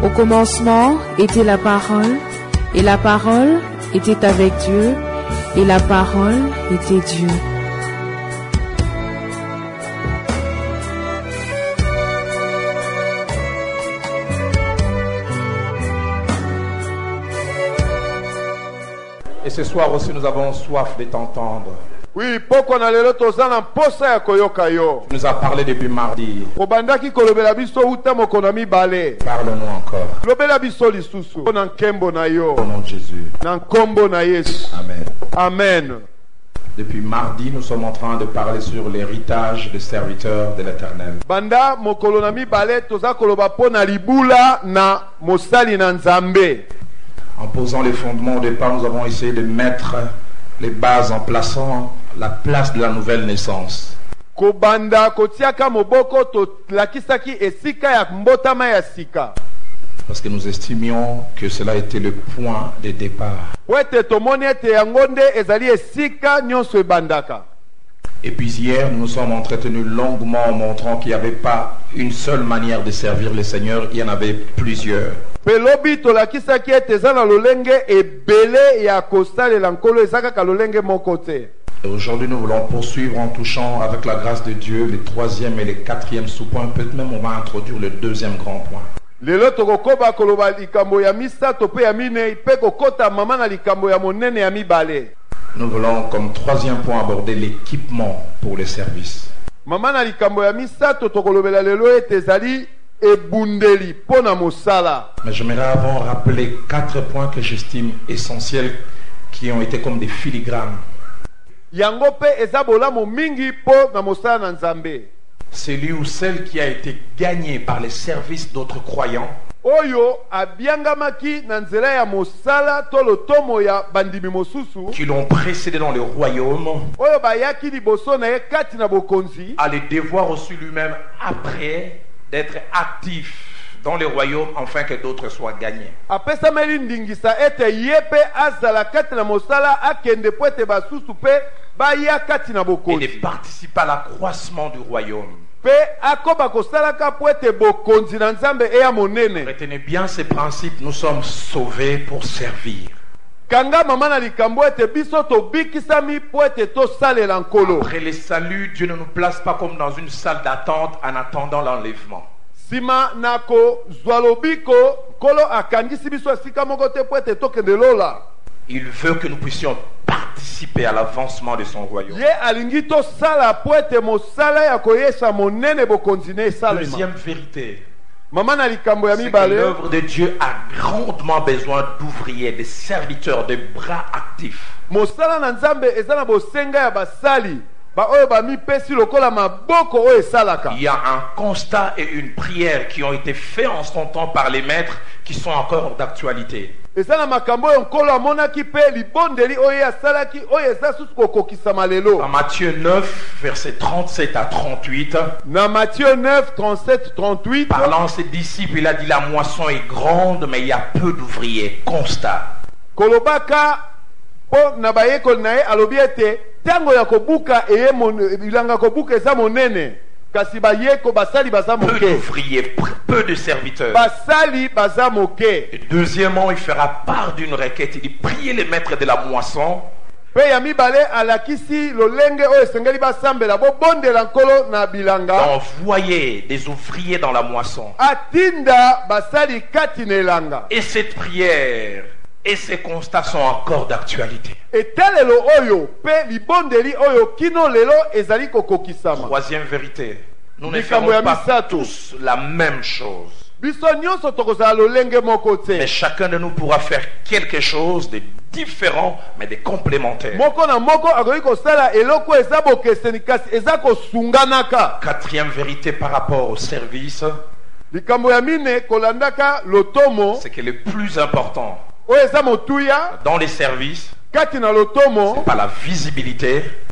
Au commencement était la parole, et la parole était avec Dieu, et la parole était Dieu. Et ce soir aussi, nous avons soif de t'entendre. Oui, poko na lelo tozana mposa ya koyoka yo. Tu nous as parlé depuis mardi. Obandaki kolobela biso uta mokona mibale. Parle-nous encore. Lobela biso lisusu. Na nkembo na yo. Au nom de Jésus. Na nkombo na Yesu. Amen. Amen. Depuis mardi, nous sommes en train de parler sur l'héritage des serviteurs de l'Éternel. Banda mokolo na mibale toza koloba pona libula na mosali na Nzambe. En posant les fondements au départ, nous avons essayé de mettre les bases en plaçant la place de la nouvelle naissance. Kobanda kotiaka moboko to lakisaki esika ya mbotama ya sika. Parce que nous estimions que cela était le point de départ. Wete tomoni ete yangonde ezali esika nyonso ebandaka. Et puis hier, nous nous sommes entretenus longuement en montrant qu'il n'y avait pas une seule manière de servir le Seigneur, il y en avait plusieurs. Pelobi tolakisaki ete eza na lolenge ebele ya kosalela nkolo ezaka ka lolenge moko te. Et aujourd'hui, nous voulons poursuivre en touchant, avec la grâce de Dieu, les troisième et les quatrième sous-points. Peut-être même on va introduire le deuxième grand point. Lelo tokokoba koloba likambo ya misato pe ya minei pe kokota mama na likambo ya monene ya mibale. Nous voulons comme troisième point aborder l'équipement pour les services. Mama na likambo ya misato tokolobela lelo ete ezali ebundeli pona mosala. Mais j'aimerais avant rappeler 4 points que j'estime essentiels qui ont été comme des filigranes. Yango pe eza bolamo mingi po na mosala na Nzambe. Celui ou celle qui a été gagné par les services d'autres croyants. Oyo abiangamaki na nzela ya mosala to lotomo ya bandimi mosusu. Qui l'ont précédé dans le royaume. Oyo bayaki liboso na ye kati na bokonzi. A le devoir aussi lui-même après d'être actif dans le royaume afin que d'autres soient gagnés. Apesa meli ndingisa ete yepe azala kati na mosala akende po ete basusu pe baya kati na bokonzi. Et de participer à l'accroissement du royaume. Pe akoba kosalaka po ete bokonzi na Nzambe eya monene. Retenez bien ces principes, nous sommes sauvés pour servir. Kanga mama na likambo ete biso tobikisami po ete tosalela nkolo. Après le salut, Dieu ne nous place pas comme dans une salle d'attente en attendant l'enlèvement. Sima nako zwalobiko kolo akangisi biso asika moko te po ete tokende lola. Il veut que nous puissions participer à l'avancement de son royaume. Ye alingi tosala po ete mosala ya koyesa monene bokonzi ne esalema. Deuxième vérité. Mama na likambo ya C'est que mibale. l'œuvre de Dieu a grandement besoin d'ouvriers, de serviteurs, de bras actifs. Mosala na Nzambe eza na bosenga ya basali. Ba oyo ba mipesi lokola maboko oyo esalaka. Il y a un constat et une prière qui ont été faits en son temps par les maîtres qui sont encore d'actualité. Eza na makambo oyo nkolo amonaki pe libondeli oyo asalaki oyo eza susu kokokisama lelo. Dans Matthieu 9, versets 37 à 38, Na Matthieu 9, 37, 38. parlant à ses disciples, il a dit la moisson est grande, mais il y a peu d'ouvriers. Constat. Kolobaka po na bayeko na ye alobi ete tango ya kobuka eye bilanga kobuka eza monene kasi bayeko basali baza Peu moke. d'ouvriers, peu de serviteurs. Basali baza moke. Et deuxièmement, il fera part d'une requête. Il dit priez les maîtres de la moisson Pe ya mibale alakisi lolenge oyo esengeli basambela bobondela nkolo na bilanga. d'envoyer des ouvriers dans la moisson. Atinda basali kati na elanga. Et cette prière et ces constats sont encore d'actualité. Etalelo oyo pe libondeli oyo kino lelo ezali kokokisama. Troisième vérité, nous ne Likambo ferons ya pas misato. tous la même chose. Biso nyonso tokozala lolenge moko te. Mais chacun de nous pourra faire quelque chose de différent, mais de complémentaire. Moko na moko akoki kosala eloko eza bokeseni kasi eza kosunganaka. Quatrième vérité par rapport au service, Likambo ya mine kolandaka lotomo c'est que le plus important oyo eza motuya dans les services, kati na lotomo c'est pas la visibilité,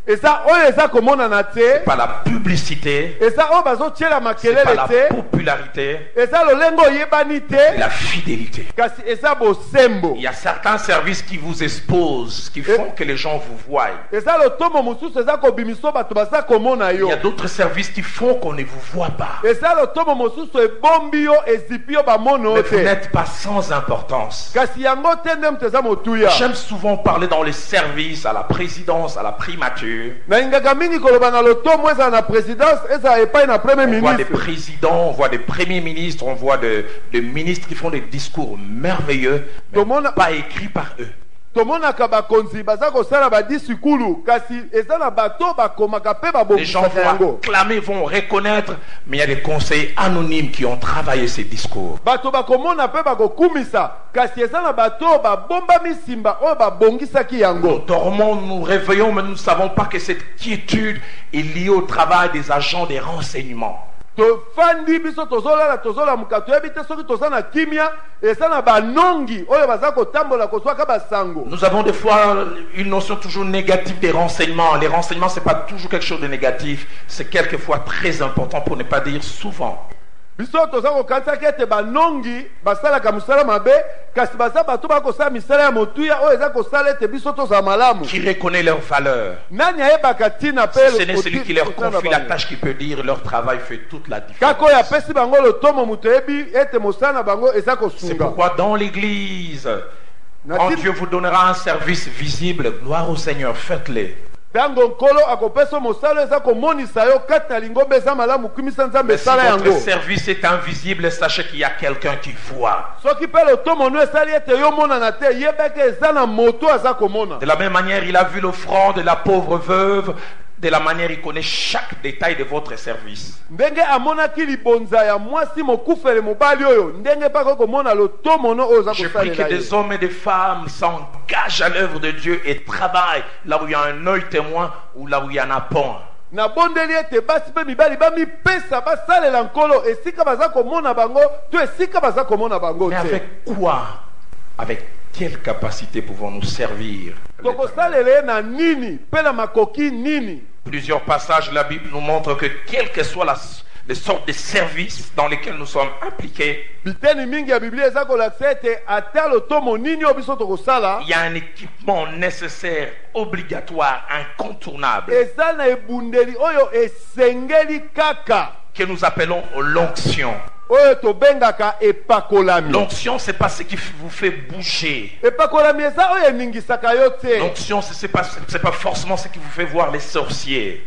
eza oyo eza komonana te, pas la publicité, eza oyo bazotiela c'est pas makelele la te, popularité, eza lolenge oyebani c'est te, la fidélité. kasi eza bosembo. Il y a certains services qui vous exposent, qui font que les gens vous voient. Eza lotomo mosusu eza kobimiso bato baza komona Il yo. y a d'autres services qui font qu'on ne vous voit pas. Eza lotomo mosusu ebombi yo ezipi yo bamono Mais vous te. n'êtes pas sans importance. Kasi yango te nde moto eza motuya. J'aime souvent parler dans les services, à la présidence, à la primature. Nalingaka mingi koloba na lotomo eza na présidence, eza epai na premier On voit des ministre. présidents, on voit des premiers ministres, on voit des ministres qui font des discours merveilleux, mais pas écrits par eux. Tomonaka bakonzi baza kosala badisikulu, kasi eza na bato bakomaka pe Les gens babokisaka vont yango. acclamer, vont reconnaître, mais il y a des conseillers anonymes qui ont travaillé ces discours. Bato bakomona pe bakokumisa, kasi eza na bato babomba misimba oyo babongisaki Nous yango. dormons, nous réveillons, mais nous ne savons pas que cette quiétude est liée au travail des agents des renseignements. Tofandi biso tozolamuka toyebi te soki toza na kimia, eza na banongi oyo baza kotambola kozwaka basango. Nous avons des fois une notion toujours négative des renseignements. Les renseignements, ce n'est pas toujours quelque chose de négatif. C'est quelquefois très important, pour ne pas dire souvent. Biso toza kokanisaki ete banongi basalaka mosala mabe, kasi baza bato bakosala misala ya motuya oyo eza kosala ete biso tozala malamu. Qui reconnaît leur valeur. Nani ayebaka ntina pe Si ce n'est celui qui leur confie la tâche qui peut dire leur travail fait toute la différence. kaka oyo apesi bango lotomo moto yebi ete mosala na bango eza C'est kosunga. pourquoi dans l'église, quand Dieu vous donnera un service visible, gloire au Seigneur, faites-le. Tango nkolo akopesa mosala eza komonisa yo kati na lingombe eza malamu kumisa nzambe Mais si esala votre yango. service est invisible, sachez qu'il y a quelqu'un qui voit. Soki pe lotomo no esali ete yo monana te yebeke eza na moto aza komona. De la même manière, il a vu l'offrande de la pauvre veuve. De la manière, il connaît chaque détail de votre service. Ndenge amonaki libonza ya mwasi mokufele mobali oyo ndenge pako komona lotomo no oyo za Je prie que kosalela des hommes et des femmes s'engagent à l'œuvre de Dieu et travaillent là où il y a un œil témoin ou là où il y en a point. na bondeli ete basi pe mibali bamipesa basalela nkolo esika baza komona bango to esika baza komona bango Mais te. avec quoi? Avec quelle capacité pouvons-nous servir l'Éternel? Tokosalela ye na nini pe na makoki nini. Plusieurs passages de la Bible nous montrent que quelles que soient les sortes de services dans lesquels nous sommes impliqués, Biteni mingi ya Biblia eza kolakisa ete ata lotomo nini oyo biso tokosala il y a un équipement nécessaire, obligatoire, incontournable, eza na ebundeli oyo esengeli kaka que nous appelons l'onction. oyo tobengaka epakolami. L'onction, c'est pas ce qui vous fait bouger. Epakolami eza oyo eningisaka yo te. L'onction, c'est pas forcément ce qui vous fait voir les sorciers.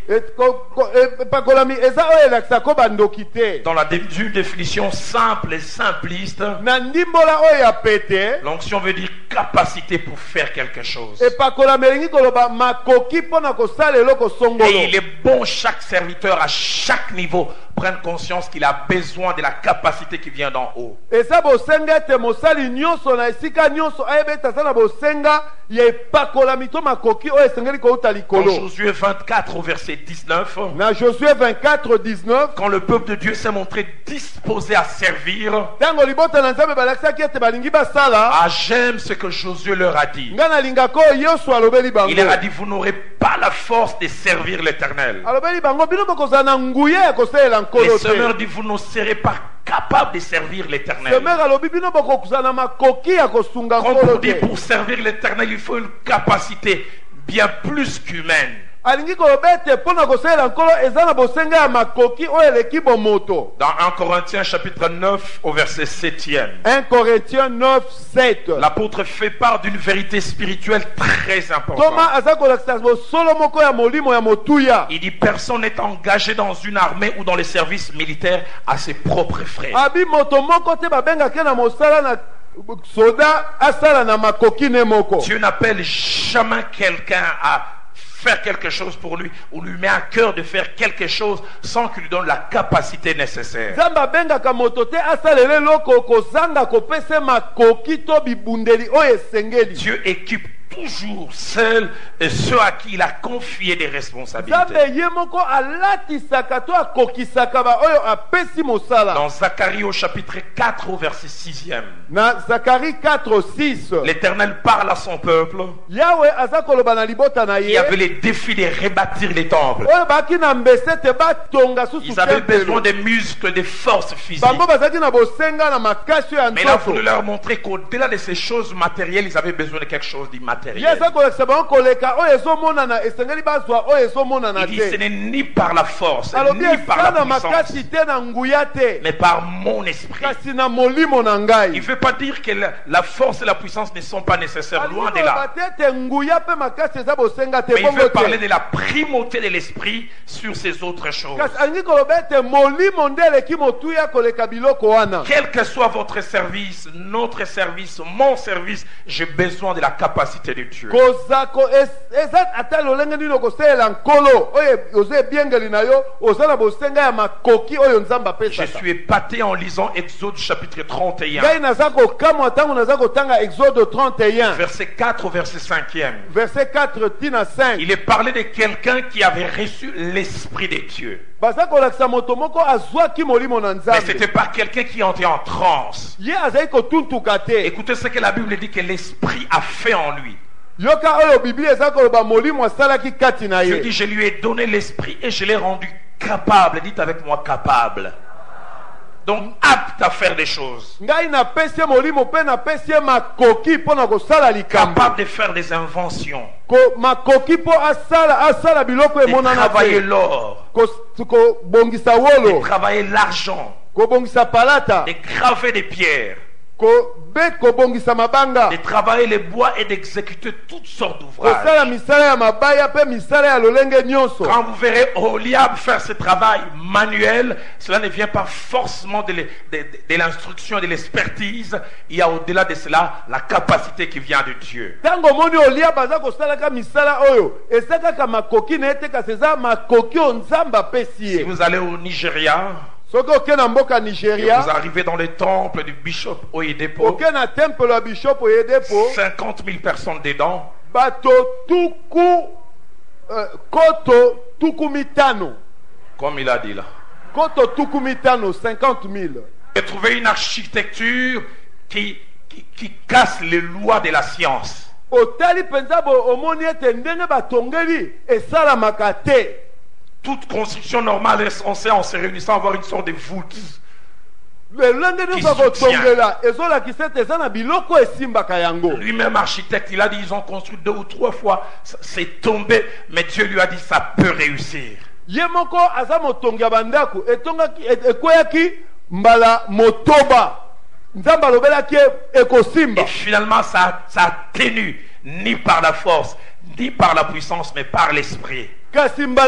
Epakolami eza oyo elakisaka bandoki te. Dans la définition simple et simpliste, Na ndimbola oyo ya pete l'onction veut dire capacité pour faire quelque chose. epakolami elingi koloba makoki mpona kosala eloko songolo. Et il est bon, chaque serviteur à chaque niveau prenne conscience qu'il a besoin de la capacité qui vient d'en haut. Eza bosenga ete mosali nyonso na esika nyonso ayeba ete aza na bosenga ya epakolami to makoki oyo esengeli kouta Dans likolo. Josué 24 au verset 19, Na Josué 24, 19 quand le peuple de Dieu s'est montré disposé à servir, ntango libota na nzambe balakisaki ete balingi basala j'aime ce que Josué leur a dit. nga nalingaka oyo Yosua alobeli bango. Il leur a dit, vous n'aurez pas la force de servir l'Éternel. alobeli bango bino bokozala na nguya ya kosalela Les nkolo semeurs te. disent, vous ne serez pas capables de servir l'Éternel. Semer alobi bino bokozala na makoki ya kosunga Quand nkolo on dit te. pour servir l'Éternel, il faut une capacité bien plus qu'humaine. alingi koloba ete mpona kosalela nkolo eza na bosenga ya makoki oyo eleki bomoto. Dans 1 Corinthiens chapitre 9 au verset 7e, 1 Corinthiens 9, 7. l'apôtre fait part d'une vérité spirituelle très Thomas importante. aza kolakisa bosolo moko ya molimo ya motuya. Il dit, personne n'est engagé dans une armée ou dans les services militaires à ses propres frais. abi moto moko te babengaki na mosala na soda asala na makoki ne moko. Dieu n'appelle jamais quelqu'un à faire quelque chose pour lui ou lui met à cœur de faire quelque chose sans qu'il lui donne la capacité nécessaire. Nzambe abengaka moto te asalele eloko kozanga kopesa makoki to bibundeli oyo esengeli. Dieu équipe toujours celles et ceux à qui il a confié des responsabilités. Dans Zacharie au chapitre 4 au verset 6e, l'Éternel parle à son peuple qui avait les défis de rebâtir les temples. Ils avaient besoin des muscles, des forces physiques. Mais il a voulu leur montrer qu'au-delà de ces choses matérielles, ils avaient besoin de quelque chose d'immatériel. Il dit, ce n'est ni par la force, ni par la puissance, mais par mon esprit. Il ne veut pas dire que la force et la puissance ne sont pas nécessaires, loin de là. Mais il veut parler de la primauté de l'esprit sur ces autres choses. Quel que soit votre service, notre service, mon service, j'ai besoin de la capacité de Dieu. Je suis épaté en lisant Exode chapitre 31. Verset 4 au verset 5e. Verset 4, il est parlé de quelqu'un qui avait reçu l'esprit de Dieu. Mais ce n'était pas quelqu'un qui entrait en transe. Écoutez ce que la Bible dit que l'esprit a fait en lui. Dieu dit, je lui ai donné l'esprit et je l'ai rendu capable. Dites avec moi, capable. Donc apte à faire des choses. Capable de faire des inventions. De travailler l'or. De travailler l'argent. De graver des pierres. De travailler les bois et d'exécuter toutes sortes d'ouvrages. Quand vous verrez Oholiab faire ce travail manuel, cela ne vient pas forcément de l'instruction et de l'expertise. Il y a au-delà de cela la capacité qui vient de Dieu. Si vous allez au Nigeria, et vous arrivez dans le temple du bishop Oyedepo, 50 000 personnes dedans. Comme il a dit là. 50 000. J'ai trouvé une architecture qui casse les lois de la science. Toute construction normale est censée, en se réunissant, avoir une sorte de voûte. Lui-même architecte, il a dit ils ont construit 2 ou 3 fois, c'est tombé, mais Dieu lui a dit ça peut réussir. Et finalement ça a tenu ni par la force, ni par la puissance, mais par l'esprit. Dans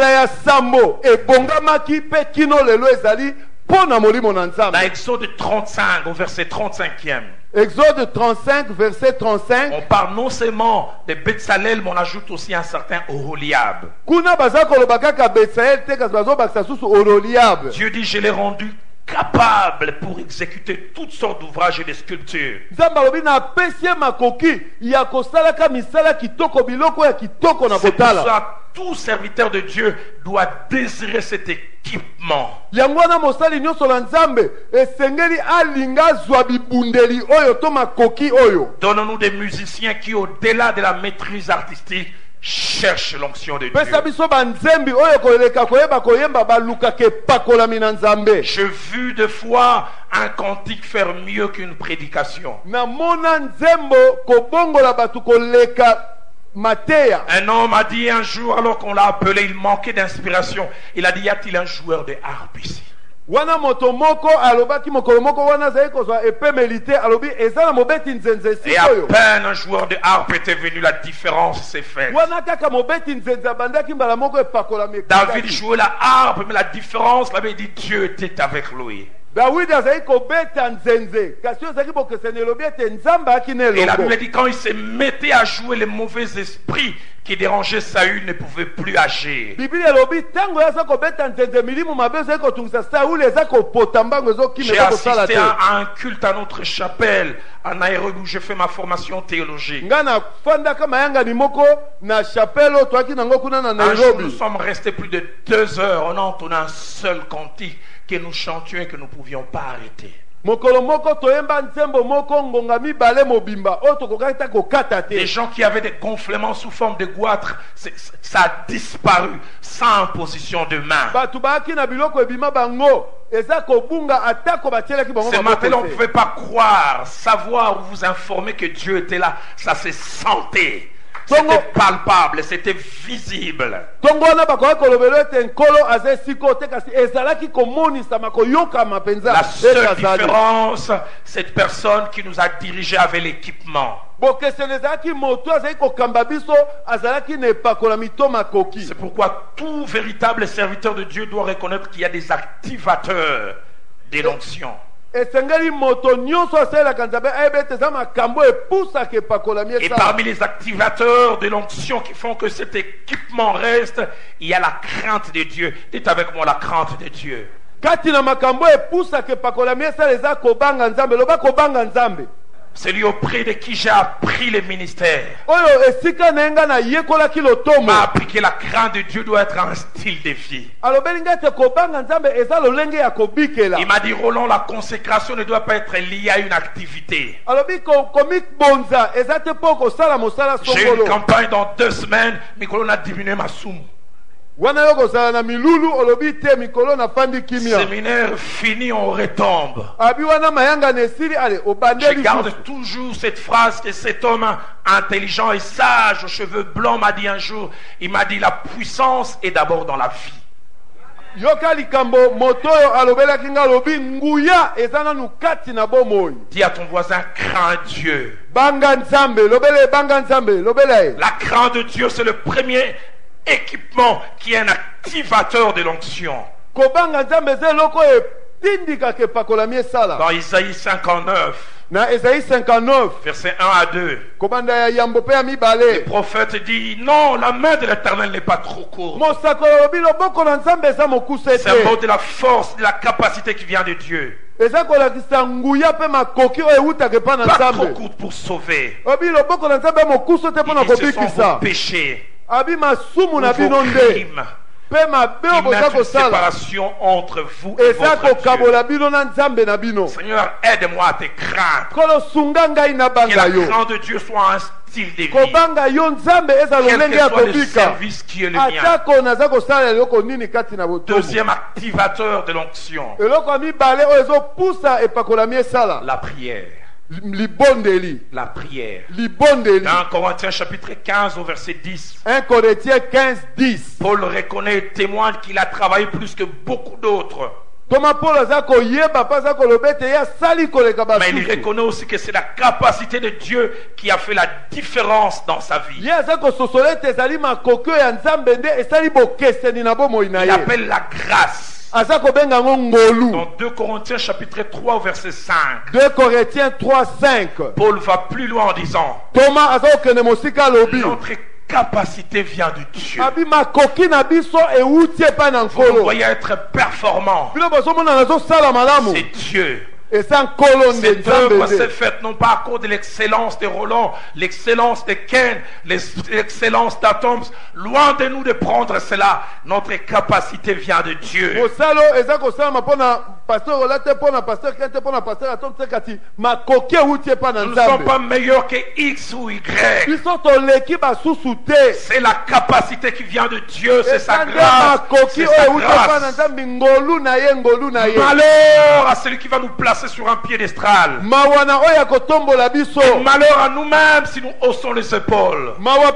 Exode 35 au verset 35e. Exode 35 verset 35. On parle non seulement de Betsalel, mais on ajoute aussi un certain Oholiab. Dieu dit je l'ai rendu capable pour exécuter toutes sortes d'ouvrages et de sculptures. C'est pour ça tout serviteur de Dieu doit désirer cet équipement. Donnons-nous des musiciens qui, au-delà de la maîtrise artistique, cherchent l'onction de Dieu. J'ai vu de fois un cantique faire mieux qu'une prédication. Un homme a dit un jour, alors qu'on l'a appelé, il manquait d'inspiration. Il a dit, y a-t-il un joueur de harpe ici? Et à peine un joueur de harpe était venu, la différence s'est faite. David jouait la harpe, mais la différence, l'avait dit, Dieu était avec lui. Et la Bible dit quand il se mettait à jouer, les mauvais esprits qui dérangeait Saül ne pouvait plus agir. J'ai assisté à un culte à notre chapelle à Nairobi où j'ai fait ma formation théologique. Un jour, nous sommes restés plus de 2 heures. On a entonné un seul cantique que nous chantions et que nous ne pouvions pas arrêter. Des gens qui avaient des gonflements sous forme de goitre, ça a disparu sans position de main. Ce matin, on ne pouvait pas croire, savoir ou vous informer que Dieu était là. Ça se sentait. C'était palpable, c'était visible. La seule différence, cette personne qui nous a dirigés avait l'équipement. C'est pourquoi tout véritable serviteur de Dieu doit reconnaître qu'il y a des activateurs de l'onction. Et parmi les activateurs de l'onction qui font que cet équipement reste, il y a la crainte de Dieu. Dites avec moi la crainte de Dieu. Celui auprès de qui j'ai appris le ministère m'a appris que la crainte de Dieu doit être un style de vie. Il m'a dit, Roland, la consécration ne doit pas être liée à une activité. J'ai une campagne dans 2 semaines, mais on a diminué ma somme. Séminaire fini, on retombe. Je garde toujours cette phrase que cet homme intelligent et sage aux cheveux blancs m'a dit un jour. Il m'a dit, la puissance est d'abord dans la vie. Dis à ton voisin, crains Dieu. La crainte de Dieu, c'est le premier équipement qui est un activateur de l'onction. Dans Isaïe 59, verset 1 à 2, le prophète dit, non, la main de l'Éternel n'est pas trop courte. C'est un mot de la force, de la capacité qui vient de Dieu. Pas trop courte pour sauver. Ce sont vos péchés, vos crimes, qui mettent une séparation entre vous et votre Dieu. Seigneur, aide-moi à te craindre. Que la crainte de Dieu soit un style de vie. Quel que soit le service qui est le mien. Deuxième activateur de l'onction, la prière. La prière. Dans Corinthiens chapitre 15 au verset 10. 1 Corinthiens 15, 10. Paul reconnaît et témoigne qu'il a travaillé plus que beaucoup d'autres. Mais il reconnaît aussi que c'est la capacité de Dieu qui a fait la différence dans sa vie. Il appelle la grâce. Dans 2 Corinthiens chapitre 3 verset 5. 2 Corinthiens 3, 5. Paul va plus loin en disant, notre capacité vient de Dieu. Vous voyez être performant. C'est Dieu. Cette œuvre s'est faite non pas à cause de l'excellence de Roland, l'excellence de Ken, l'excellence d'Atoms. Loin de nous de prendre cela. Notre capacité vient de Dieu. Nous ne sommes pas meilleurs que X ou Y. C'est la capacité qui vient de Dieu. C'est sa grâce. C'est sa grâce. Malheur à celui qui va nous placer sur un piédestal. Malheur à nous-mêmes si nous haussons les épaules. Mon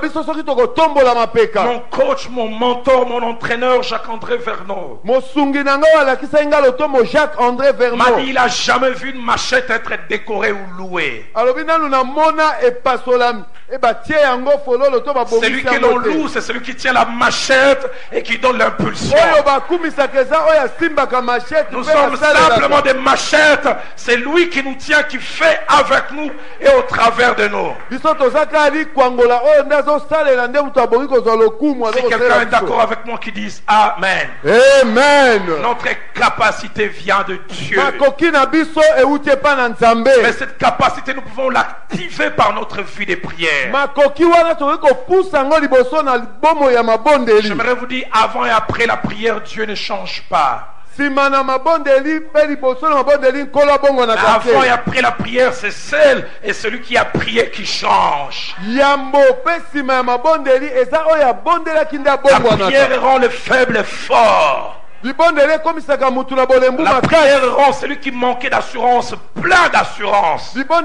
coach, mon mentor, mon entraîneur Jacques-André Vernon m'a dit, il n'a jamais vu une machette être décorée ou louée. Celui que l'on loue, c'est celui qui tient la machette et qui donne l'impulsion. Nous sommes simplement des machettes. C'est lui qui nous tient, qui fait avec nous et au travers de nous. Si quelqu'un est d'accord avec moi, qui dise Amen. Amen. Notre capacité vient de Dieu. Mais cette capacité, nous pouvons l'activer par notre vie de prière. J'aimerais vous dire, avant et après la prière, Dieu ne change pas. Avant et après la prière, c'est celle et celui qui a prié qui change. La prière rend le faible fort. La prière rend celui qui manquait d'assurance plein d'assurance. J'ai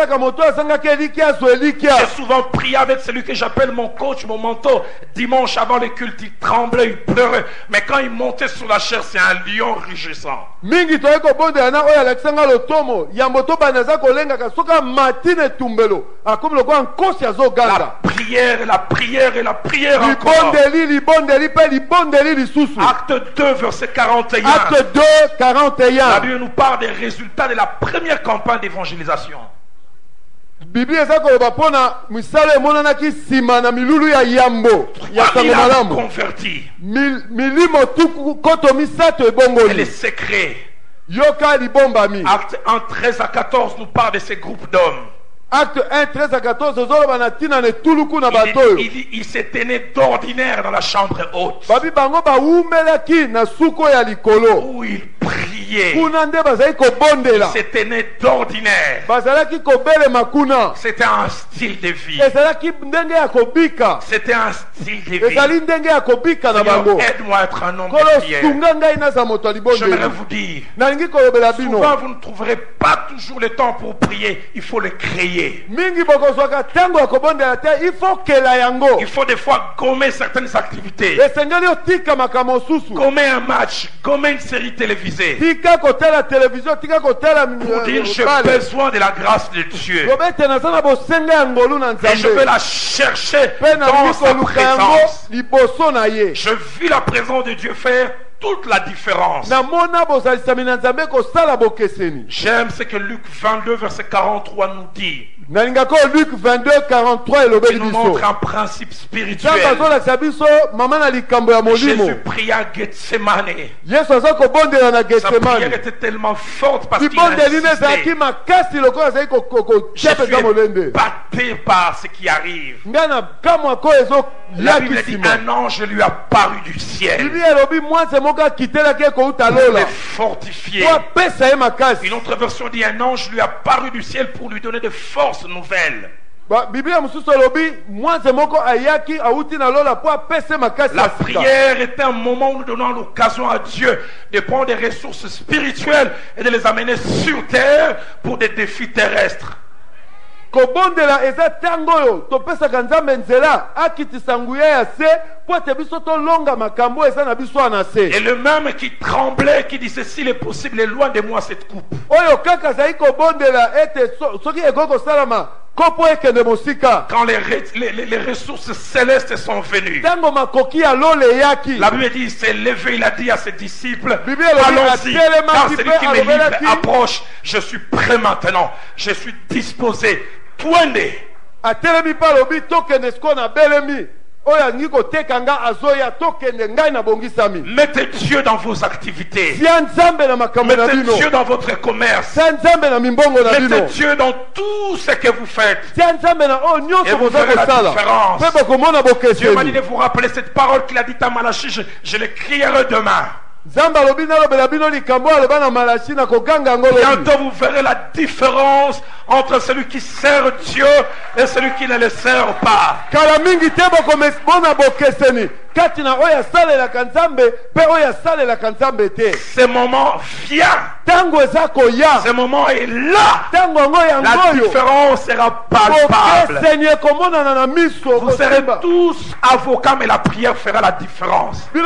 souvent prié avec celui que j'appelle mon coach, mon mentor. Dimanche avant le culte, il tremblait, il pleurait. Mais quand il montait sur la chair, c'est un lion rugissant. La prière, la prière et la prière encore. Acte 2, verset 41. Acte 2, 41. La Bible nous parle des résultats de la première campagne d'évangélisation. Convertis. Et les secrets. Acte 1, 13 à 14 nous parle de ces groupes d'hommes. Acte 1, 13 à 14, il s'est tenu d'ordinaire dans la chambre haute. Où il priait. Il s'est tenu d'ordinaire. C'était un style de vie. C'était un style de vie. Aide-moi à être un homme de prière. J'aimerais vous dire, souvent vous ne trouverez pas toujours le temps pour prier. Il faut le créer. Il faut des fois gommer certaines activités. Gommer un match, gommer une série télévisée. Pour dire j'ai besoin de la grâce de Dieu. Et je vais la chercher dans sa présence. Je vis la présence de Dieu faire toute la différence. J'aime ce que Luc 22 verset 43 nous dit. Luc 22, 43 il nous montre un principe spirituel. Jésus pria à Gethsemane. Sa prière était tellement forte parce qu'il insistait. Je suis battu par ce qui arrive. La Bible dit un ange lui a paru du ciel pour le fortifier. Une autre version dit un ange lui a paru du ciel pour lui donner de forces nouvelles. La prière est un moment où nous donnons l'occasion à Dieu de prendre des ressources spirituelles et de les amener sur terre pour des défis terrestres. Et le même qui tremblait, qui disait s'il est possible, loin de moi cette coupe. Quand les ressources célestes sont venues, la Bible dit, il s'est levé, il a dit à ses disciples, allons-y, car celui qui me livre approche, je suis prêt maintenant, je suis disposé. Mettez Dieu dans vos activités. Mettez Dieu dans votre commerce. Mettez Dieu dans tout ce que vous faites. Et vous verrez la différence. Dieu m'a dit de vous rappeler cette parole qu'il a dit à Malachie. Je l'écrirai demain. Bientôt vous verrez la différence entre celui qui sert Dieu et celui qui ne le sert pas. katina oya sale la kanzambe pe oya sale la kanzambe te. Ce moment vient. Tango ezako ya. Ce moment est là. Tango ngoya ngoyo. La différence sera palpable. Vous serez tous avocats, mais la prière fera la différence. Vous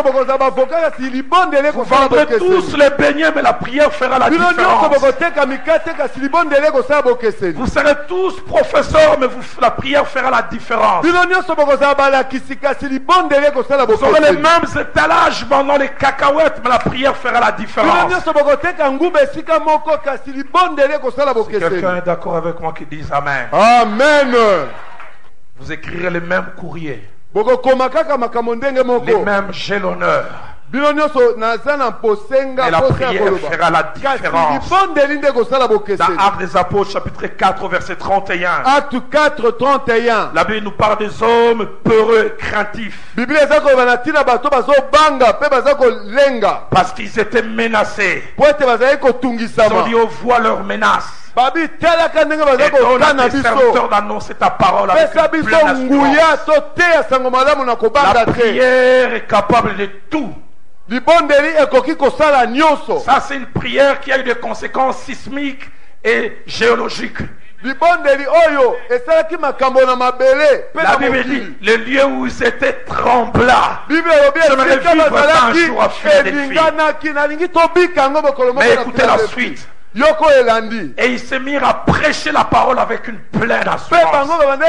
vendrez tous les beignets, mais la prière fera la différence. Vous serez tous professeurs, mais la prière fera la différence. Vous aurez les mêmes étalages pendant les cacahuètes, mais la prière fera la différence. Si quelqu'un est d'accord avec moi qui dise Amen. Amen. Vous écrirez les mêmes courriers, les mêmes j'ai l'honneur. Mais la prière fera la différence. Dans Actes des Apôtres, chapitre 4, verset 31. Acte 4, 31. La Bible nous parle des hommes peureux, craintifs. Parce qu'ils étaient menacés. Ils ont dit aux voix leurs menaces. Et donc les serviteurs d'annoncer ta parole avec une pleine assurance. La prière est capable de tout. Ça c'est une prière qui a eu des conséquences sismiques et géologiques. La Bible dit le lieu où ils étaient trembla. J'aimerais vivre ça un jour à Philadelphie. Mais écoutez la suite. Et ils se mirent à prêcher la parole avec une pleine assurance.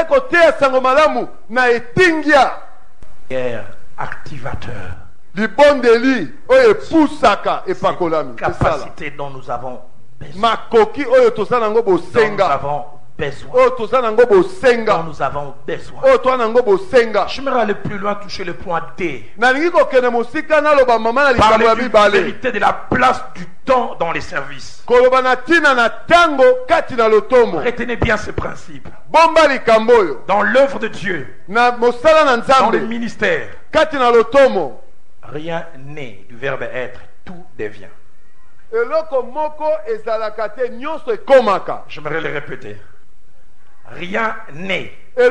Prière activateur. Capacité dont nous avons besoin. Dont nous avons besoin. J'aimerais aller plus loin, toucher le point D. Parler d'une vérité de la place du temps dans les services. Retenez bien ce principe. Dans l'œuvre de Dieu, dans le ministère, rien n'est du verbe être, tout devient. J'aimerais le répéter. Rien n'est.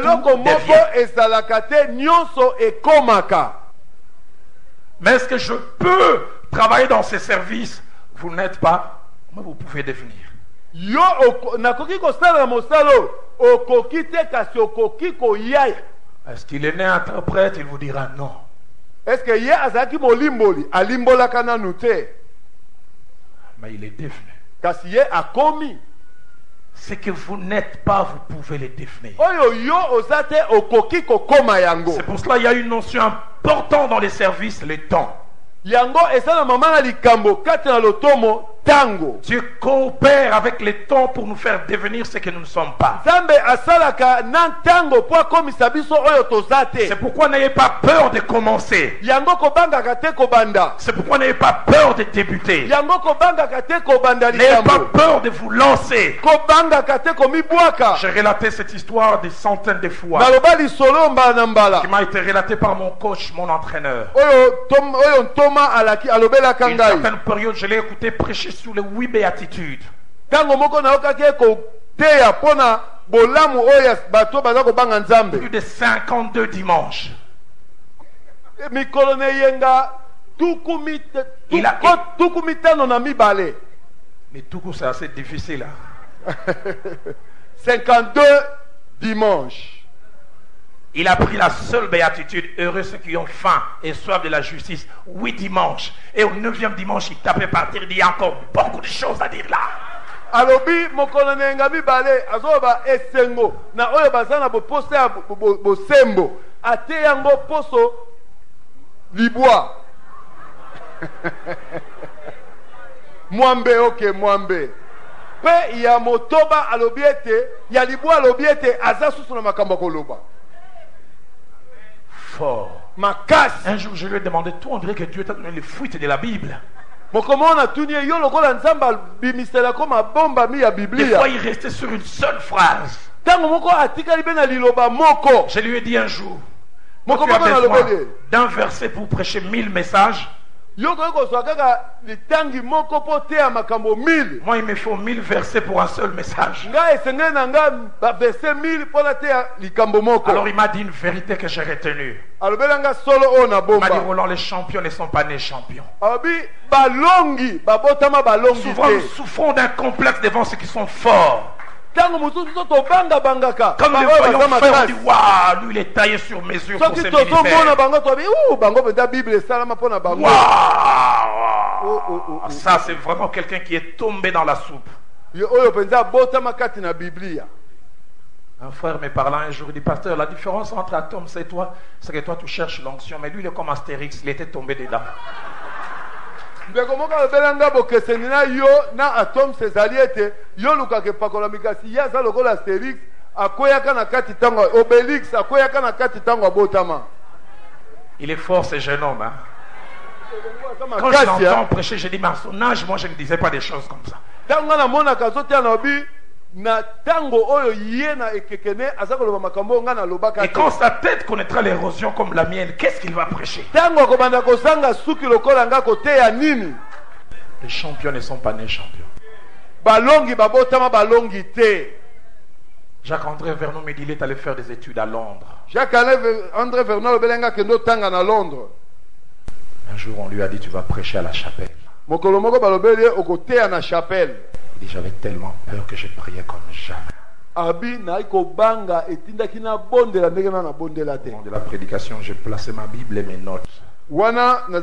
Mais est-ce que je peux travailler dans ces services? Vous n'êtes pas, mais vous pouvez devenir. Est-ce qu'il est né interprète? Il vous dira non. Est-ce que mais il est devenu. Ce que vous n'êtes pas, vous pouvez le devenir. C'est pour cela qu'il y a une notion importante dans les services, le temps. Dieu coopère avec les temps pour nous faire devenir ce que nous ne sommes pas. C'est pourquoi n'ayez pas peur de commencer. C'est pourquoi n'ayez pas peur de débuter. N'ayez pas peur de vous lancer. J'ai relaté cette histoire des centaines de fois, qui m'a été relatée par mon coach, mon entraîneur. Une certaine période, je l'ai écouté prêcher sur les 8 béatitudes. Plus de 52 dimanches. Mais tout coup, c'est assez difficile. 52 dimanches. Il a pris la seule béatitude. Heureux ceux qui ont faim et soif de la justice. 8 dimanches. Et au 9e dimanche, il tapait par terre. Il dit, il y a encore beaucoup de choses à dire là. Alobi mokolone ngami bale azoba esengo na oyo bazana bo poste ya bosembo ate yango poso libwa. Mwambe oke mwambe. Pe ya motoba alobiete ya libwa alobiete azasusu na makambo koloba. Fort. Un jour, je lui ai demandé tout, on dirait que Dieu t'a donné les fuites de la Bible. Des fois, il restait sur une seule phrase. Je lui ai dit un jour, tu as besoin d'un verset pour prêcher 1000 messages, Moi, il me faut 1000 versets pour un seul message. Alors, il m'a dit une vérité que j'ai retenue. Il m'a dit, Roland, les champions ne sont pas nés champions. Souvent, nous souffrons d'un complexe devant ceux qui sont forts. Comme nous voyons faire, on dit, waouh, lui il est taillé sur mesure pour ses ministères. Waouh, ça c'est vraiment quelqu'un qui est tombé dans la soupe. Un frère me parlant un jour, il dit, pasteur, la différence entre Atom, c'est toi, c'est que toi tu cherches l'onction, mais lui il est comme Astérix, il était tombé dedans. Quand il est fort ce jeune homme, hein? Quand je l'entends prêcher, je dis, mais à son âge, moi je ne disais pas des choses comme ça. Et quand sa tête connaîtra l'érosion comme la mienne, qu'est-ce qu'il va prêcher? Les champions ne sont pas nés champions. Jacques-André Vernon me dit qu'il est allé faire des études à Londres. Un jour on lui a dit, tu vas prêcher à la chapelle. Il dit, j'avais tellement peur que je priais comme jamais. Au moment de la prédication, j'ai placé ma Bible et mes notes. Il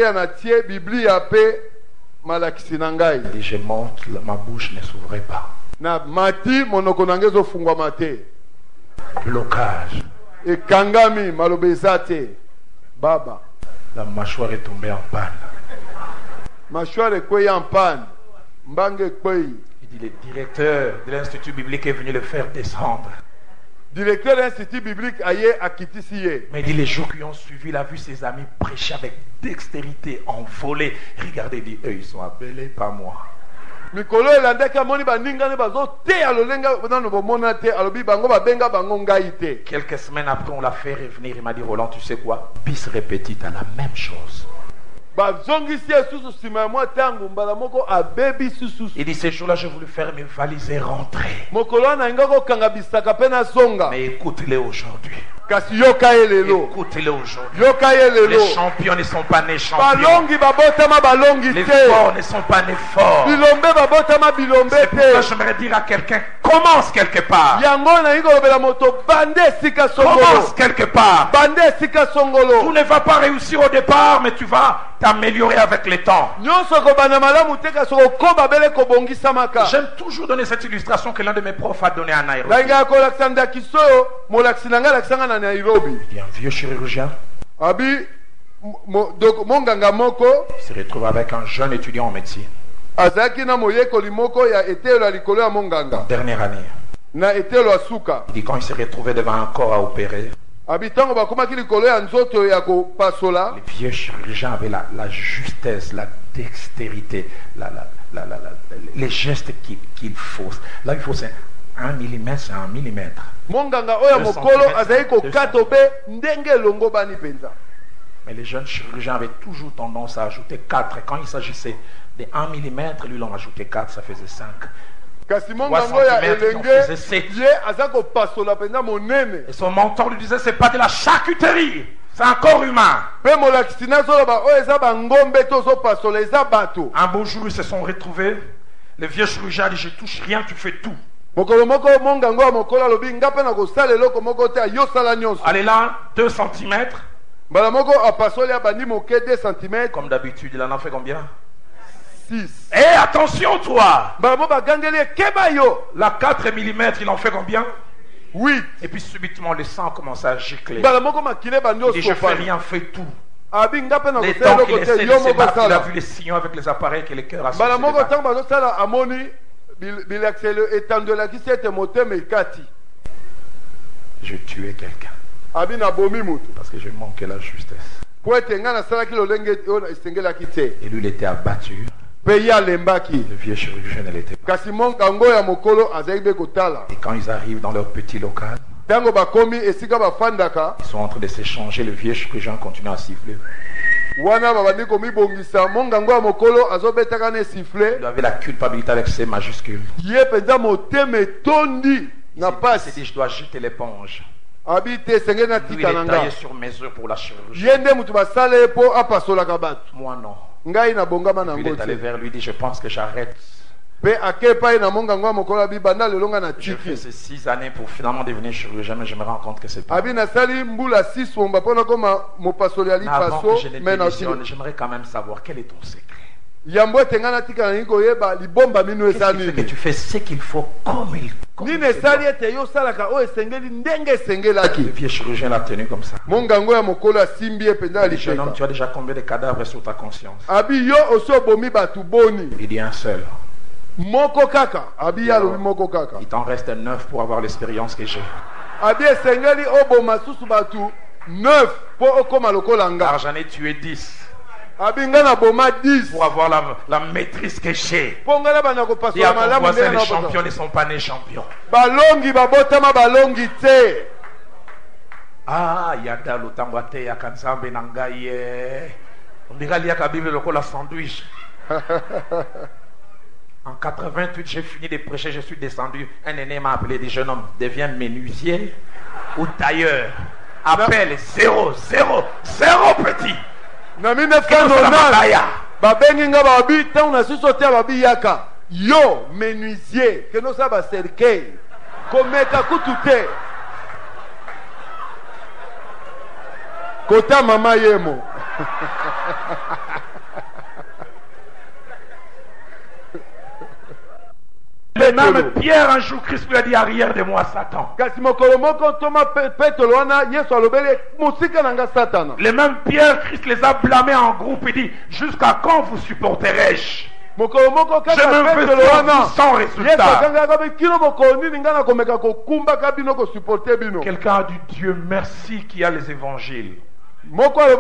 dit, je monte, ma bouche ne s'ouvrait pas. Blocage. La mâchoire est tombée en panne. Il dit, le directeur de l'Institut biblique est venu le faire descendre. Directeur de l'Institut biblique à Kitisiye. Mais il dit, les jours qui ont suivi, il a vu ses amis prêcher avec dextérité, envolés. Regardez, il dit, eux, ils sont appelés, pas moi. Quelques semaines après, on l'a fait revenir. Il m'a dit, Roland, tu sais quoi? Bis répétite à la même chose. Il dit, ces jours-là, j'ai voulu faire mes valises et rentrer. Mais écoute-les aujourd'hui. Écoutez-le aujourd'hui. Les champions ne sont pas nés champions. Les forts ne sont pas nés forts. C'est pourquoi j'aimerais dire à quelqu'un, commence quelque part. Commence quelque part. Tu ne vas pas réussir au départ, mais tu vas t'améliorer avec le temps. J'aime toujours donner cette illustration que l'un de mes profs a donnée à Nairobi. Il y a un vieux chirurgien. Il se retrouve avec un jeune étudiant en médecine. Dernière année. Il dit, quand il s'est retrouvé devant un corps à opérer, le vieux chirurgien avait la justesse, la dextérité, les gestes qu'il faut. Là, il faut 1 mm, c'est 1 mm. Mais les jeunes chirurgiens avaient toujours tendance à ajouter 4. Et quand il s'agissait de 1 mm, lui l'ont ajouté 4, ça faisait 5. 3 cm, il en faisait 7. Et son mentor lui disait, c'est pas de la charcuterie, c'est un corps humain. Un beau jour, ils se sont retrouvés. Le vieux chirurgien a dit, je touche rien, tu fais tout. Allez là, 2 cm. Comme d'habitude, il en a fait combien? 6. Et attention toi. La 4 mm, il en fait combien? 8. Et puis subitement le sang commence à gicler. Il dit, je fais rien, fais tout. Les temps qu'il essaie de se battre, il a vu les signaux avec les appareils que le cœur a sorti. Je tuais quelqu'un. Parce que je manquais la justesse. Et lui, il était abattu. Le vieux chirurgien, il était pas. Et quand ils arrivent dans leur petit local, ils sont en train de s'échanger. Le vieux chirurgien continue à siffler. Il avait la culpabilité avec ses majuscules. Il s'est dit, je dois jeter l'éponge. Lui, il est taillé sur mesure pour la chirurgie. Moi non. Il est allé vers lui, il dit, je pense que j'arrête. J'ai fait ces 6 années pour finalement devenir chirurgien, mais je me rends compte que c'est pas. Avant que je ne démissionne, j'aimerais quand même savoir quel est ton secret. Qu'est-ce qui fait que tu fais ce qu'il faut comme il faut. Le vieux chirurgien l'a tenu comme ça. Jeune homme, tu as déjà combien de cadavres sur ta conscience? Il dit un seul. Il t'en reste 9 pour avoir l'expérience que j'ai. Car j'en ai tué 10 pour avoir la maîtrise que j'ai. Et à ton voisin, les champions ne sont pas nés champions. Ah, yada lutangwate ya kanzambe nangaye. On dirait liya ka Bible lokola sandwich. En 88, j'ai fini de prêcher, je suis descendu. Un aîné m'a appelé, dit, jeune homme, deviens menuisier ou tailleur. Appelle 0, 0, 0 petit. Yo, menuisier, que nous savons cercueil. Comme Kakutute. Kota mama yemo. Et même Pierre, un jour, Christ lui a dit, arrière de moi, Satan. Les mêmes Pierre, Christ les a blâmés en groupe et dit, jusqu'à quand vous supporterai-je? Je me fais sans résultat. Quelqu'un a dit, Dieu merci qui a les évangiles. Il n'y aurait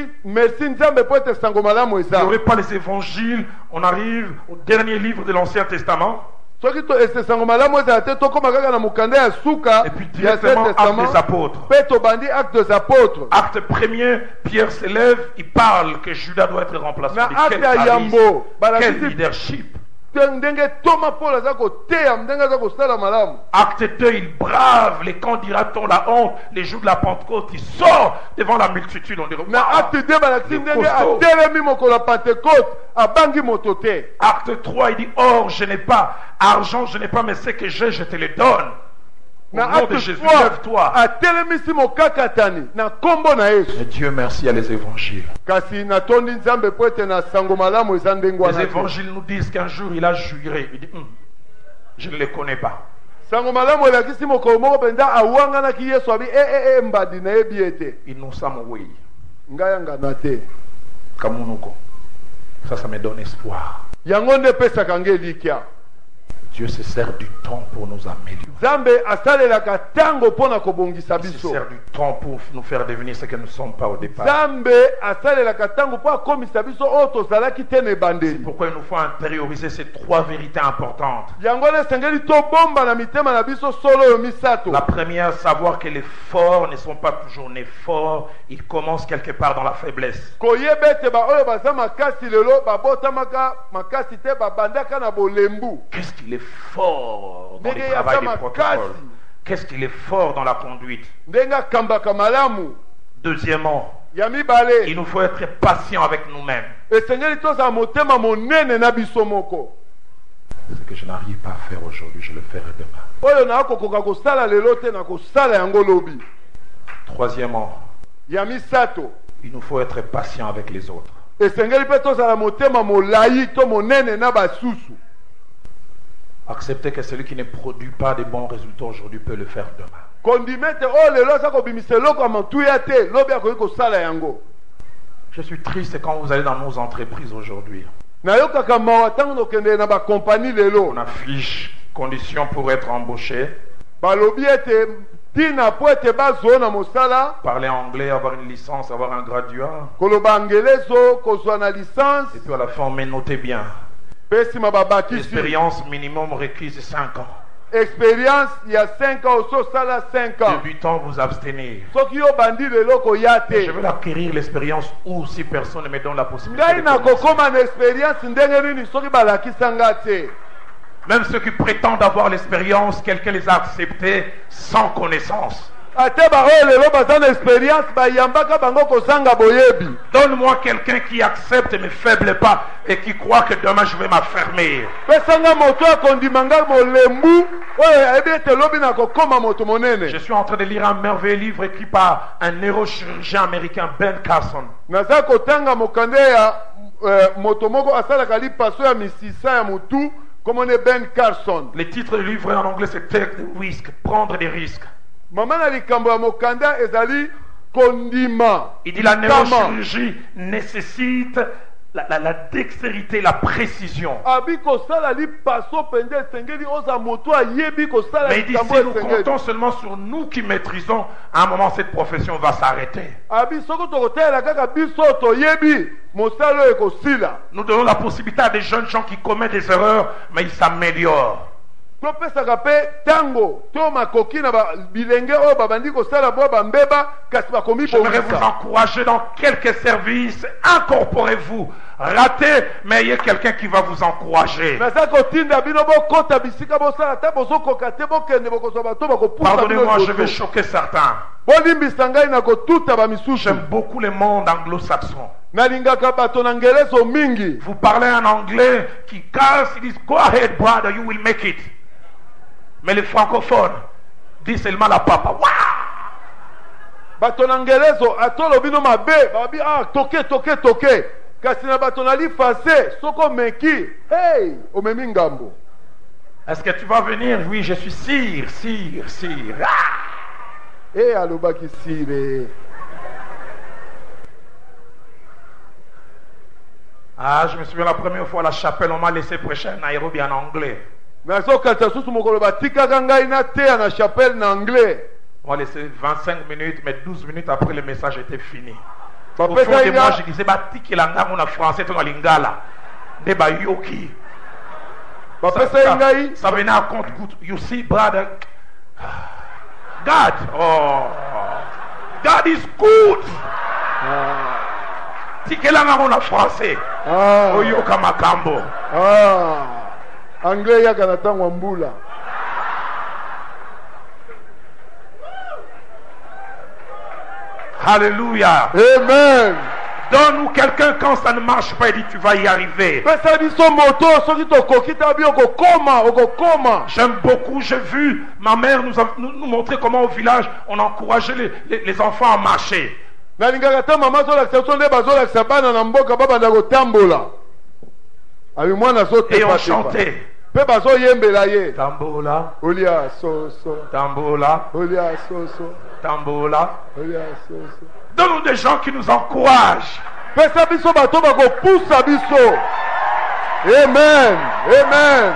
pas les évangiles, on arrive au dernier livre de l'Ancien Testament. Et puis directement acte des apôtres. Acte premier, Pierre s'élève, il parle que Judas doit être remplacé. Quel charisme, quel leadership. Acte 2, il brave les camps, dira-t-on, la honte, les jours de la Pentecôte, il sort devant la multitude. On dirait, acte 3, il dit, or je n'ai pas argent, je n'ai pas, mais ce que j'ai, je te le donne. Au nom de Jésus, lève-toi. Et Dieu merci à les évangiles. Les évangiles nous disent qu'un jour il a juré. Il dit, je ne les connais pas. Il nous samoué. Kamunoko. Ça me donne espoir. Dieu se sert du temps pour nous améliorer. Il se sert du temps pour nous faire devenir ce que nous ne sommes pas au départ. C'est pourquoi il nous faut intérioriser ces 3 vérités importantes. La première, savoir que les forts ne sont pas toujours nés forts, ils commencent quelque part dans la faiblesse. Qu'est-ce qu'il est fort dans le travail des protocoles? Qu'est-ce qu'il est fort dans la conduite? Deuxièmement, il nous faut être patient avec nous-mêmes. Ce que je n'arrive pas à faire aujourd'hui, je le ferai demain. Troisièmement, il nous faut être patient avec les autres. Accepter que celui qui ne produit pas de bons résultats aujourd'hui peut le faire demain. Je suis triste quand vous allez dans nos entreprises aujourd'hui. On affiche conditions pour être embauché. Parler anglais, avoir une licence, avoir un graduat. Et puis à la fin, mais notez bien. L'expérience minimum requise 5 ans. expérience il y a 5 ans, ça là 5 ans. Débutant, vous abstenir. Je veux acquérir l'expérience où si personne ne me donne la possibilité. Même ceux qui prétendent avoir l'expérience, quelqu'un les a acceptés sans connaissance. Donne-moi quelqu'un qui accepte mes faibles pas et qui croit que demain je vais m'affermir. Je suis en train de lire un merveilleux livre écrit par un neurochirurgien américain, Ben Carson. Ben Carson. Le titre du livre en anglais c'est Take the Risk, prendre des risques. Il dit la neurochirurgie nécessite la dextérité, la précision. Mais il dit si nous comptons seulement sur nous qui maîtrisons, à un moment cette profession va s'arrêter. Nous donnons la possibilité à des jeunes gens qui commettent des erreurs, mais ils s'améliorent. J'aimerais vous encourager dans quelques services. Incorporez-vous. Ratez, mais il y a quelqu'un qui va vous encourager. Pardonnez-moi, je vais choquer certains. J'aime beaucoup le monde anglo-saxon. Vous parlez un anglais qui casse, ils disent go ahead brother, you will make it. Mais les francophones disent seulement la papa. Est-ce que tu vas venir? Oui, je suis sire. Je me souviens la première fois à la chapelle, on m'a laissé prêcher à Nairobi en anglais. On m'a laissé 25 minutes, mais 12 minutes après le message était fini. Au fond de moi, je disais, français, lingala. Ça venait à compte. You see, brother, God is good. Tikelanga mona français. Oyoka makambo. Anglais ya kanata mbula. Alléluia. Amen. Donne-nous quelqu'un quand ça ne marche pas et dit tu vas y arriver. J'aime beaucoup, j'ai vu ma mère nous montrer comment au village on encourageait les enfants à marcher. Et on chantait. Tambola, Olia so. Tambola, Olia so. Tambola. Olia so. Donne-nous des gens qui nous encouragent. Amen. Amen.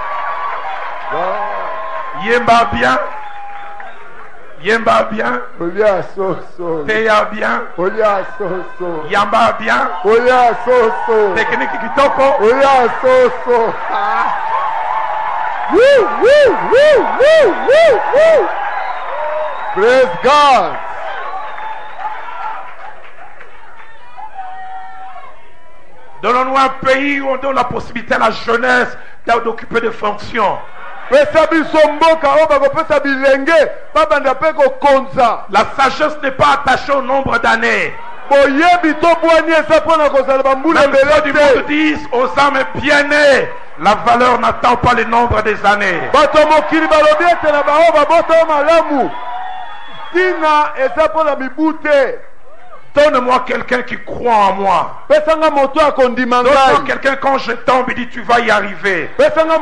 Yemba bien. Yemba bien. Olia so. Teya bien. Olia so. Yamba bien. Olia so. Technique kitoko. Olia so. Woo. Praise God. Donnons-nous un pays où on donne la possibilité à la jeunesse d'occuper des fonctions. La sagesse n'est pas attachée au nombre d'années. Même ceux du monde disent aux âmes bien nées, la valeur n'attend pas le nombre des années. Donne-moi quelqu'un qui croit en moi. Donne-moi quelqu'un quand je tombe, il dit tu vas y arriver.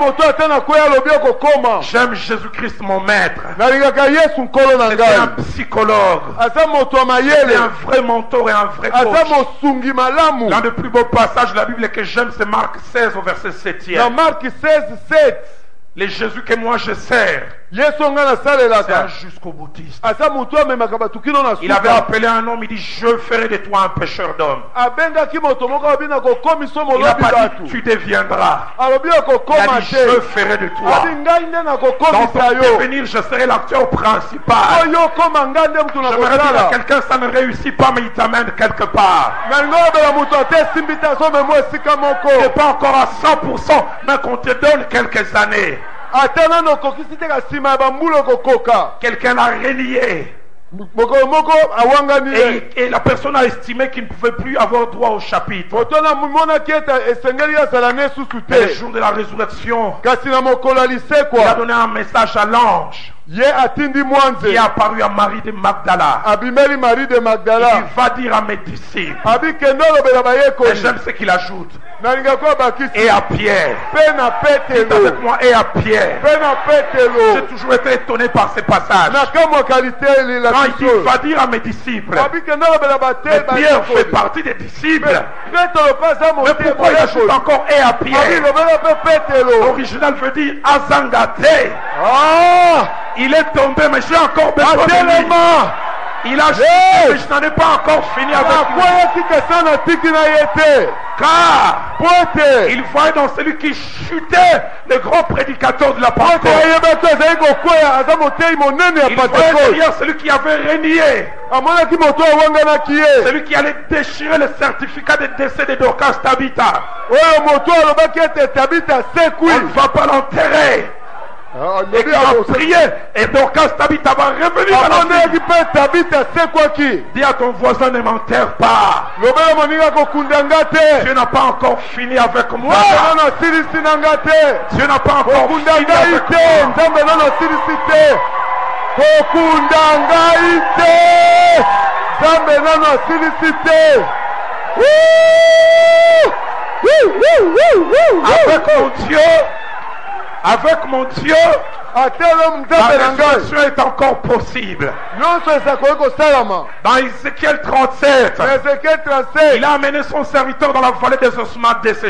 J'aime Jésus-Christ mon maître. C'est un psychologue. C'est un vrai mentor et un vrai coach. L'un des plus beaux passages de la Bible que j'aime, c'est Marc 16 au verset 7. Le Jésus que moi je sers, c'est un jusqu'au boutiste. Il avait appelé un homme, il dit je ferai de toi un pêcheur d'hommes. Il n'a pas dit tu deviendras. Il a dit je ferai de toi. Dans ton devenir je serai l'acteur principal. J'aimerais dire à quelqu'un ça ne réussit pas mais il t'amène quelque part. Tu n'es pas encore à 100% mais qu'on te donne quelques années. Quelqu'un l'a renié. Et la personne a estimé qu'il ne pouvait plus avoir droit au chapitre. Mais le jour de la résurrection, il a donné un message à l'ange qui est apparu à Marie de Magdala. Il va dire à mes disciples. Et j'aime ce qu'il ajoute. Et à Pierre. Dites avec moi, et à Pierre. J'ai toujours été étonné par ces passages. Quand il dit, va dire à mes disciples. Mais Pierre fait partie des disciples. Mais pourquoi il ajoute encore et à Pierre? L'original veut dire Azangate. Il est tombé, mais j'ai encore besoin de lui. Il a chuté, mais je n'en ai pas encore fini avec lui. Car il voyait dans celui qui chutait le grand prédicateur de la Pentecôte. Il voyait derrière celui qui avait renié, celui qui allait déchirer le certificat de décès de Dorcas Tabitha. On ne va pas l'enterrer. Et qui a prié, et Dorcas Tabitha va revenir à la vie. Dis à ton voisin, ne m'enterre pas. Dieu n'a pas encore fini avec moi. Dieu n'a pas encore fini avec avec mon Dieu, la résurrection est encore possible. Dans Ézéchiel 37, il a amené son serviteur dans la vallée des ossements desséchés.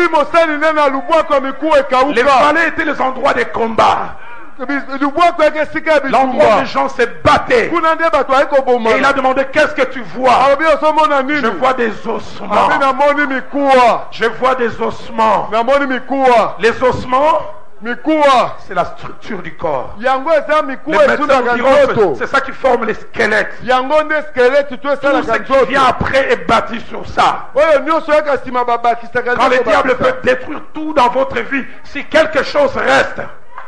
Les vallées étaient les endroits des combats. L'endroit où les gens se battaient. Et il a demandé, qu'est-ce que tu vois? Je vois des ossements. Je vois des ossements. Les ossements, c'est la structure du corps. Les médecins diront, c'est ça qui forme les squelettes. Tout ce qui vient après est bâti sur ça. Quand le diable peut détruire tout dans votre vie, si quelque chose reste,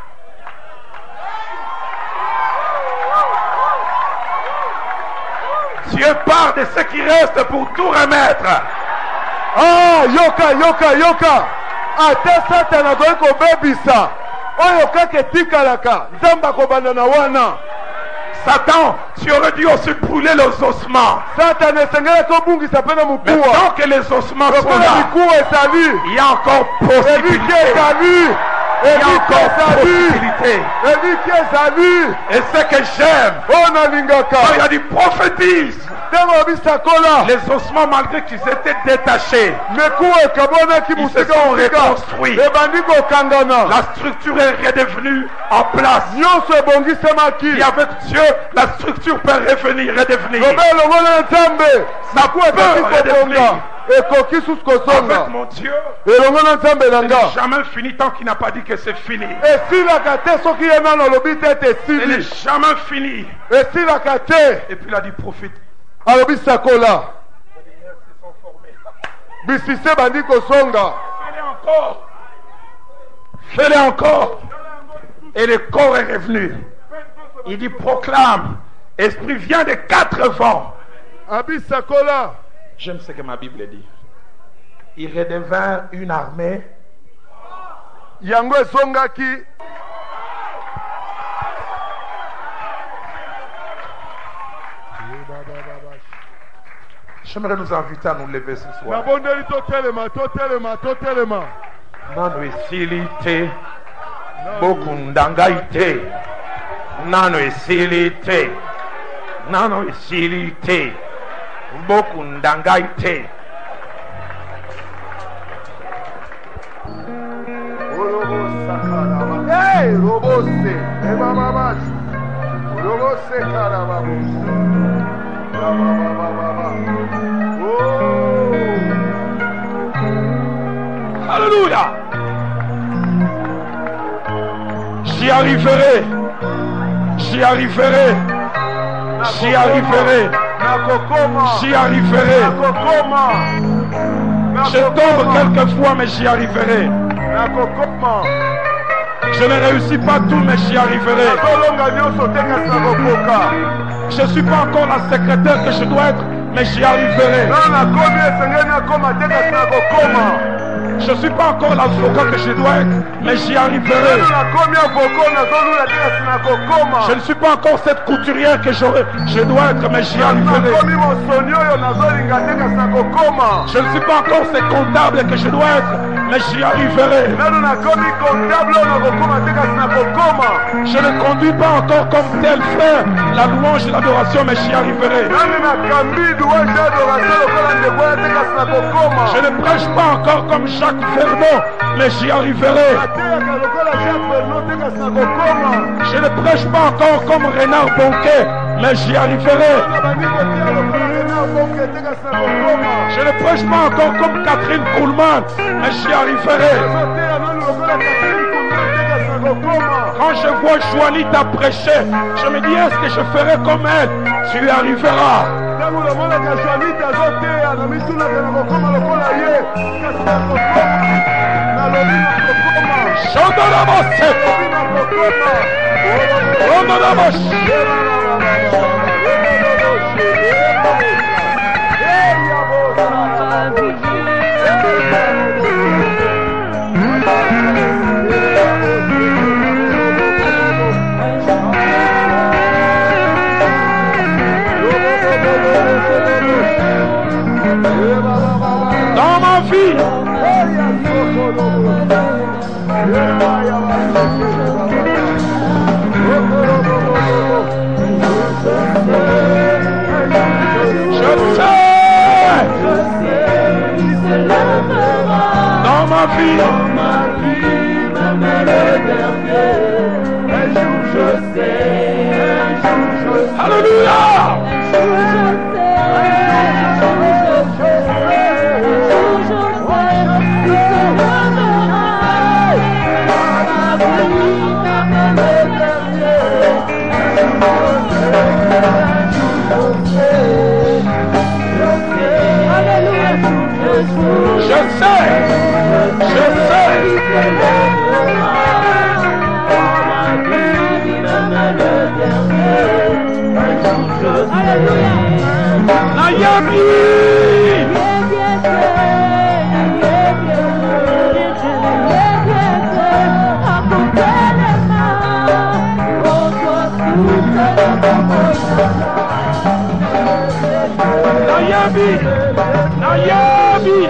Dieu part de ce qui reste pour tout remettre. Ah, yoka. Ata Satana ko bebisa. Oyo kake tikalaka. Nzamba ko bandana wana. Satan, tu aurais dû aussi brûler les ossements. Mais tant que les ossements sont là, il y a encore possibilité. Il y a encore possibilité. Et ce que j'aime, quand il a dit prophétise, les ossements, malgré qu'ils étaient détachés, ils se sont reconstruits. La structure est redevenue en place. Et avec Dieu, la structure peut redevenir. Ça peut redevenir. Avec mon Dieu, il n'est jamais fini tant qu'il n'a pas dit que c'est fini. Il n'est jamais fini. Et puis il a dit prophète. Fais-le encore. Et le corps est revenu. Il dit proclame. Esprit vient des 4 vents. J'aime ce que ma Bible dit. Il redevint une armée. J'aimerais nous inviter à nous lever ce soir. Nano esilite, bokundangaite, nano esilite, nano esilite, bokundangaite. Hey, Robose, Ebaba, Robose Karababo. Oh. Alléluia. J'y arriverai. J'y arriverai. J'y arriverai. J'y arriverai. Je tombe quelquefois, mais j'y arriverai. Je ne réussis pas tout, mais j'y arriverai. Je ne suis pas encore la secrétaire que je dois être, mais j'y arriverai. Je ne suis pas encore l'avocat que je dois être, mais j'y arriverai. Je ne suis pas encore cette couturière que je dois être, mais j'y arriverai. Je ne suis pas encore ce comptable que je dois être, mais j'y arriverai. Je ne conduis pas encore comme tel frère la louange et l'adoration, mais j'y arriverai. Je ne prêche pas encore comme Jacques Vernon, mais j'y arriverai. Je ne prêche pas encore comme Renard Bonquet, mais j'y arriverai. Je ne prêche pas encore comme Catherine Kuhlman, mais j'y arriverai. Quand je vois Juanita prêcher, je me dis, est-ce que je ferai comme elle? Tu y arriveras. Dans ma vie, je sais, dans ma vie, même le dernier, un jour je sais, alléluia. Je sais. Nayabi. Nayabi.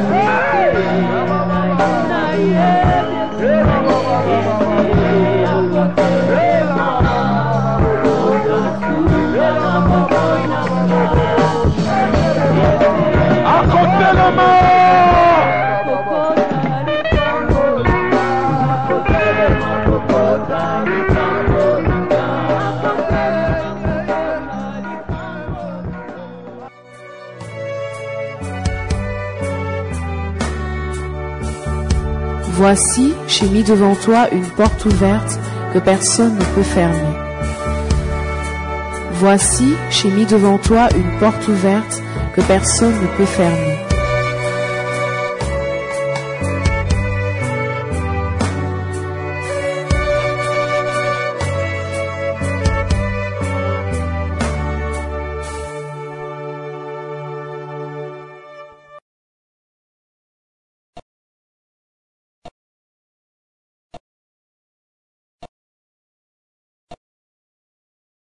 À côté la main. Voici, j'ai mis devant toi une porte ouverte que personne ne peut fermer. Voici, j'ai mis devant toi une porte ouverte que personne ne peut fermer.